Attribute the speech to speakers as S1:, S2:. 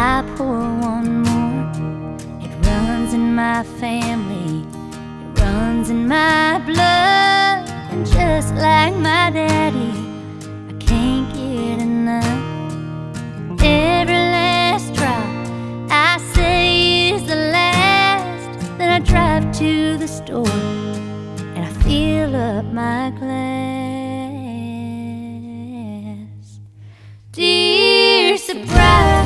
S1: I pour one more. It runs in my family, it runs in my blood. And just like my daddy, I can't get enough. Every last drop I say is the last. Then I drive to the store and I fill up my glass.